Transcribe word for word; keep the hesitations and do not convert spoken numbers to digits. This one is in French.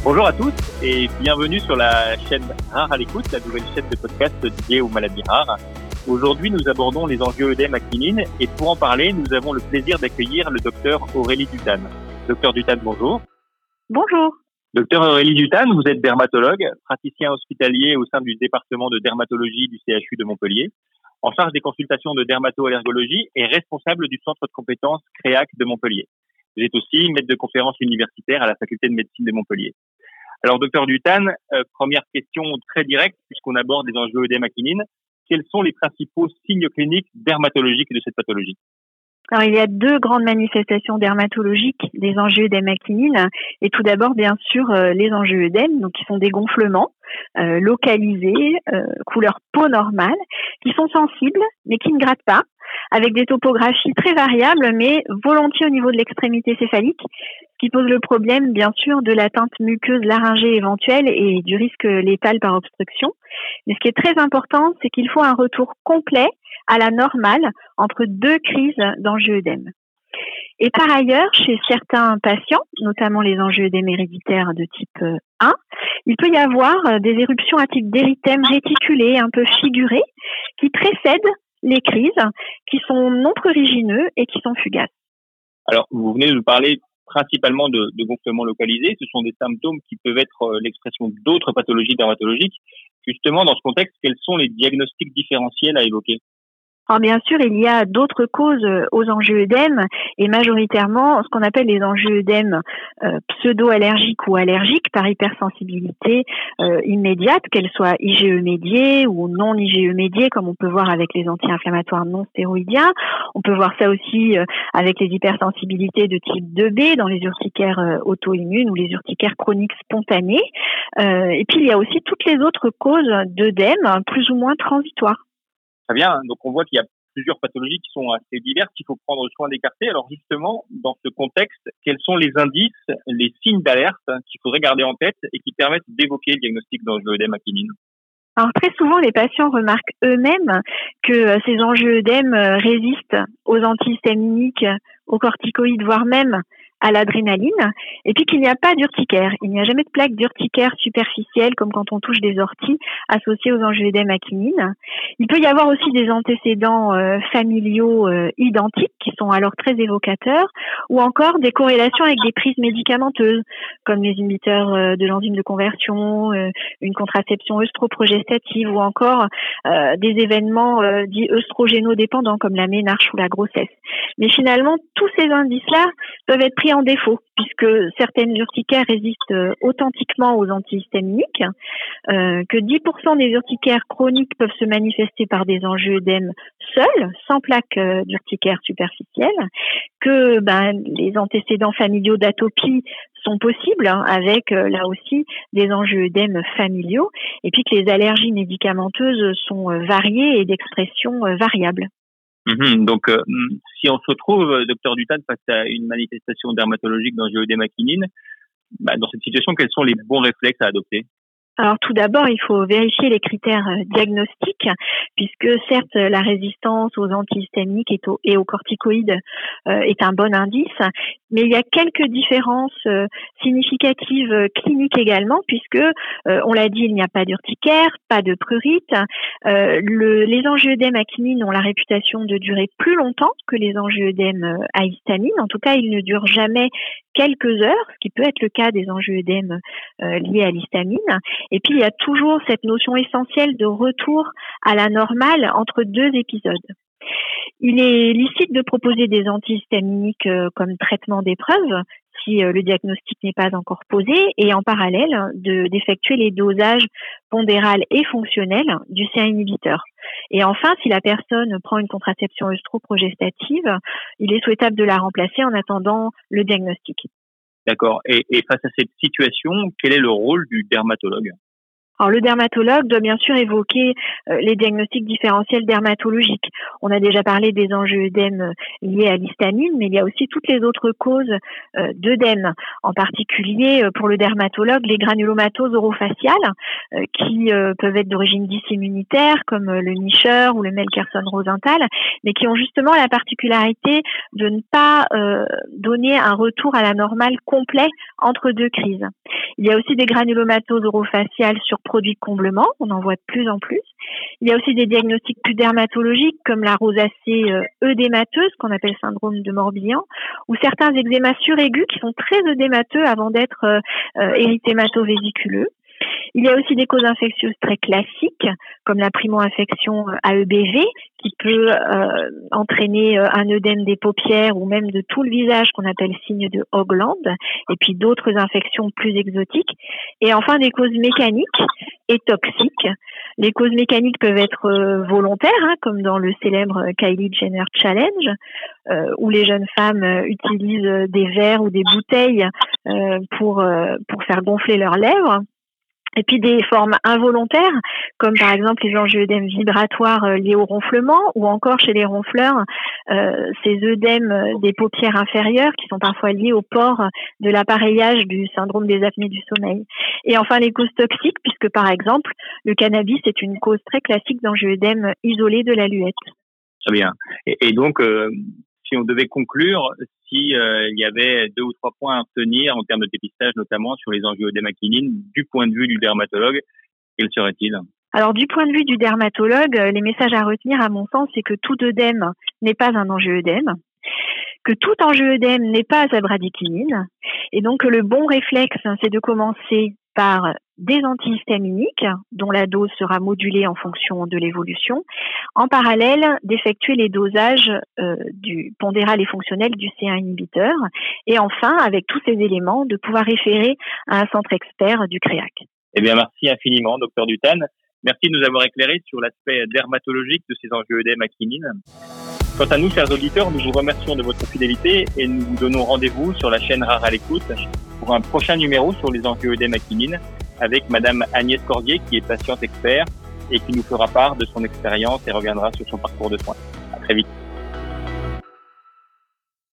Bonjour à tous et bienvenue sur la chaîne Rare à l'écoute, la nouvelle chaîne de podcast dédiée aux maladies rares. Aujourd'hui, nous abordons les enjeux œdème à quinine et pour en parler, nous avons le plaisir d'accueillir le docteur Aurélie Dutane. Docteur Dutane, bonjour. Bonjour. Docteur Aurélie Dutane, vous êtes dermatologue, praticien hospitalier au sein du département de dermatologie du C H U de Montpellier, en charge des consultations de dermato-allergologie et responsable du centre de compétences CREAC de Montpellier. Vous êtes aussi maître de conférences universitaire à la faculté de médecine de Montpellier. Alors, docteur Dutane, euh, première question très directe, puisqu'on aborde les enjeux œdème à quinine. Quels sont les principaux signes cliniques dermatologiques de cette pathologie? Alors, il y a deux grandes manifestations dermatologiques des enjeux œdème à quinine. Et tout d'abord, bien sûr, euh, les enjeux œdème, donc qui sont des gonflements euh, localisés, euh, couleur peau normale, qui sont sensibles, mais qui ne grattent pas, avec des topographies très variables, mais volontiers au niveau de l'extrémité céphalique, ce qui pose le problème, bien sûr, de l'atteinte muqueuse laryngée éventuelle et du risque létal par obstruction. Mais ce qui est très important, c'est qu'il faut un retour complet à la normale entre deux crises d'enjeux œdème. Et par ailleurs, chez certains patients, notamment les enjeux œdème héréditaires de type un, il peut y avoir des éruptions à type d'érythème réticulé, un peu figuré, qui précèdent les crises, qui sont non prurigineux et qui sont fugaces. Alors, vous venez de nous parler principalement de, de gonflements localisés. Ce sont des symptômes qui peuvent être l'expression d'autres pathologies dermatologiques. Justement, dans ce contexte, quels sont les diagnostics différentiels à évoquer? Alors bien sûr, il y a d'autres causes aux enjeux œdème et majoritairement ce qu'on appelle les enjeux œdème euh, pseudo-allergiques ou allergiques par hypersensibilité euh, immédiate, qu'elles soient I G E médiées ou non I G E médiées, comme on peut voir avec les anti-inflammatoires non stéroïdiens. On peut voir ça aussi euh, avec les hypersensibilités de type deux B dans les urticaires euh, auto-immunes ou les urticaires chroniques spontanés. Euh, et puis il y a aussi toutes les autres causes d'œdème plus ou moins transitoires. Très bien, donc on voit qu'il y a plusieurs pathologies qui sont assez diverses, qu'il faut prendre soin d'écarter. Alors justement, dans ce contexte, quels sont les indices, les signes d'alerte qu'il faudrait garder en tête et qui permettent d'évoquer le diagnostic d'enjeux œdème à quinine? Alors très souvent, les patients remarquent eux-mêmes que ces enjeux œdème résistent aux antihistaminiques, aux corticoïdes, voire même à l'adrénaline, et puis qu'il n'y a pas d'urticaire. Il n'y a jamais de plaque d'urticaire superficielle, comme quand on touche des orties, associées aux enjeux œdème à quinine. Il peut y avoir aussi des antécédents euh, familiaux euh, identiques, qui sont alors très évocateurs, ou encore des corrélations avec des prises médicamenteuses, comme les inhibiteurs euh, de l'enzyme de conversion, euh, une contraception œstroprogestative, ou encore euh, des événements euh, dits œstrogénodépendants, comme la ménarche ou la grossesse. Mais finalement, tous ces indices-là peuvent être pris en défaut, puisque certaines urticaires résistent euh, authentiquement aux antihistaminiques, euh, que dix pour cent des urticaires chroniques peuvent se manifester par des enjeux œdème seuls, sans plaque euh, d'urticaire superficielle, que ben, les antécédents familiaux d'atopie sont possibles, hein, avec euh, là aussi des enjeux œdème familiaux, et puis que les allergies médicamenteuses sont euh, variées et d'expression euh, variable. Mmh, donc, euh, si on se retrouve, docteur Dutane, face à une manifestation dermatologique d'enjeux œdème à quinine, bah, dans cette situation, quels sont les bons réflexes à adopter? Alors tout d'abord, il faut vérifier les critères diagnostiques, puisque certes la résistance aux antihistaminiques et aux, et aux corticoïdes euh, est un bon indice, mais il y a quelques différences euh, significatives euh, cliniques également, puisque euh, on l'a dit, il n'y a pas d'urticaire, pas de prurite. Euh, le, les enjeux œdème à quinine ont la réputation de durer plus longtemps que les enjeux œdème euh, à histamine. En tout cas, ils ne durent jamais quelques heures, ce qui peut être le cas des enjeux œdème euh, liés à l'histamine. Et puis, il y a toujours cette notion essentielle de retour à la normale entre deux épisodes. Il est licite de proposer des antihistaminiques euh, comme traitement d'épreuve si euh, le diagnostic n'est pas encore posé et en parallèle de, d'effectuer les dosages pondéral et fonctionnels du C un inhibiteur. Et enfin, si la personne prend une contraception œstroprogestative, il est souhaitable de la remplacer en attendant le diagnostic. D'accord. Et, et face à cette situation, quel est le rôle du dermatologue? Alors, le dermatologue doit bien sûr évoquer euh, les diagnostics différentiels dermatologiques. On a déjà parlé des enjeux œdème liés à l'histamine, mais il y a aussi toutes les autres causes euh, d'œdème, en particulier euh, pour le dermatologue, les granulomatoses orofaciales, euh, qui euh, peuvent être d'origine dysimmunitaire, comme euh, le Mischur ou le Melkerson-Rosenthal, mais qui ont justement la particularité de ne pas euh, donner un retour à la normale complet entre deux crises. Il y a aussi des granulomatoses orofaciales sur produits de comblement, on en voit de plus en plus. Il y a aussi des diagnostics plus dermatologiques comme la rosacée euh, œdémateuse, qu'on appelle syndrome de Morbihan, ou certains eczémas suraigus qui sont très œdémateux avant d'être euh, euh, érythémato-vésiculeux. Il y a aussi des causes infectieuses très classiques, comme la primo-infection A E B V, qui peut euh, entraîner un œdème des paupières ou même de tout le visage, qu'on appelle signe de Hogland, et puis d'autres infections plus exotiques. Et enfin, des causes mécaniques et toxiques. Les causes mécaniques peuvent être euh, volontaires, hein, comme dans le célèbre Kylie Jenner Challenge, euh, où les jeunes femmes euh, utilisent des verres ou des bouteilles euh, pour, euh, pour faire gonfler leurs lèvres. Et puis des formes involontaires, comme par exemple les angioœdèmes vibratoires euh, liés au ronflement, ou encore chez les ronfleurs, euh, ces œdèmes des paupières inférieures qui sont parfois liés au port de l'appareillage du syndrome des apnées du sommeil. Et enfin les causes toxiques, puisque par exemple le cannabis est une cause très classique d'angioœdème isolé de la luette. Très bien. Et, et donc, euh, si on devait conclure, si euh, il y avait deux ou trois points à retenir en termes de dépistage, notamment sur les angioœdèmes actiniques, du point de vue du dermatologue, quels seraient-ils ? Alors, du point de vue du dermatologue, les messages à retenir, à mon sens, c'est que tout œdème n'est pas un angioœdème, que tout angioœdème n'est pas à bradykinin, et donc que le bon réflexe, c'est de commencer par des antihistaminiques, dont la dose sera modulée en fonction de l'évolution, en parallèle d'effectuer les dosages euh, du pondéral et fonctionnel du C un inhibiteur, et enfin, avec tous ces éléments, de pouvoir référer à un centre expert du C R E A C. Eh bien, merci infiniment, docteur Dutane. Merci de nous avoir éclairé sur l'aspect dermatologique de ces angioœdèmes actiniques. Quant à nous, chers auditeurs, nous vous remercions de votre fidélité et nous vous donnons rendez-vous sur la chaîne Rare à l'écoute pour un prochain numéro sur les angioœdèmes actiniques avec Madame Agnès Cordier, qui est patiente expert et qui nous fera part de son expérience et reviendra sur son parcours de soins.